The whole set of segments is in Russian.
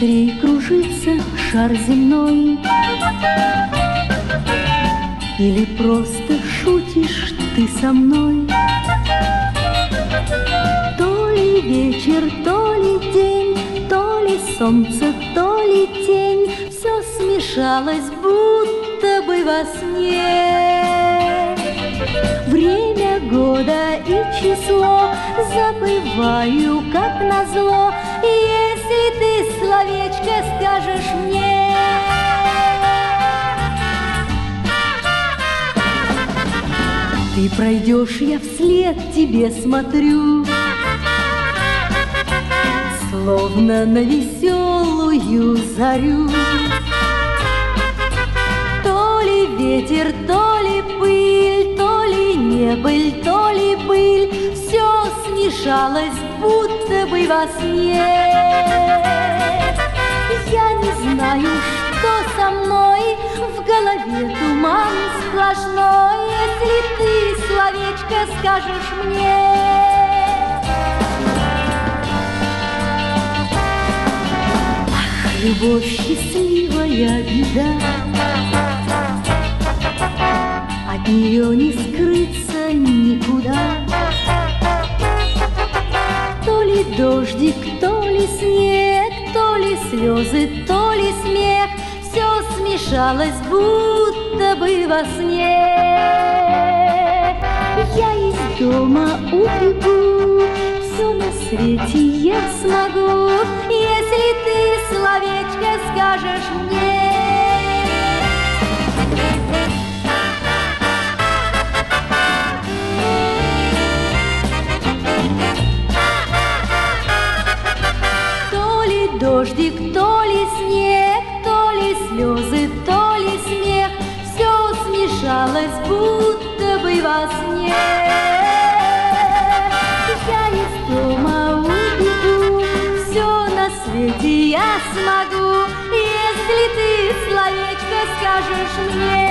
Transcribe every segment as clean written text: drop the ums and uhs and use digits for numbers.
быстрее кружится шар земной? Или просто шутишь ты со мной? То ли вечер, то ли день, то ли солнце, то ли тень, все смешалось, будто бы во сне. Время года и число забываю, как назло, если ты словечко скажешь мне. Ты пройдешь, я вслед тебе смотрю, словно на веселую зарю. То ли ветер, то ли пыль, то ли небыль, то ли быль, все смешалось, будто бы во сне. Я не знаю, что со мной, в голове туман сплошной, если ты словечко скажешь мне. Ах, любовь, счастливая беда, от нее не скрыться никуда. То ли дождик, то ли снег, то ли слезы, то ли смех, все смешалось, будто бы во сне. Я из дома убегу, все на свете я смогу, если ты словечко скажешь мне. То ли дождик, то ли снег, то ли слезы, то ли смех, все смешалось, будто бы во сне. Я из дома убегу, все на свете я смогу, если ты словечко скажешь мне.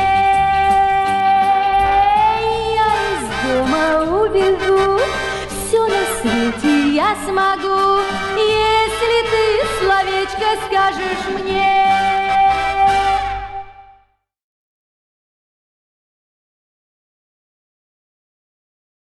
Я из дома убегу, все на свете я смогу, если ты словечко скажешь мне.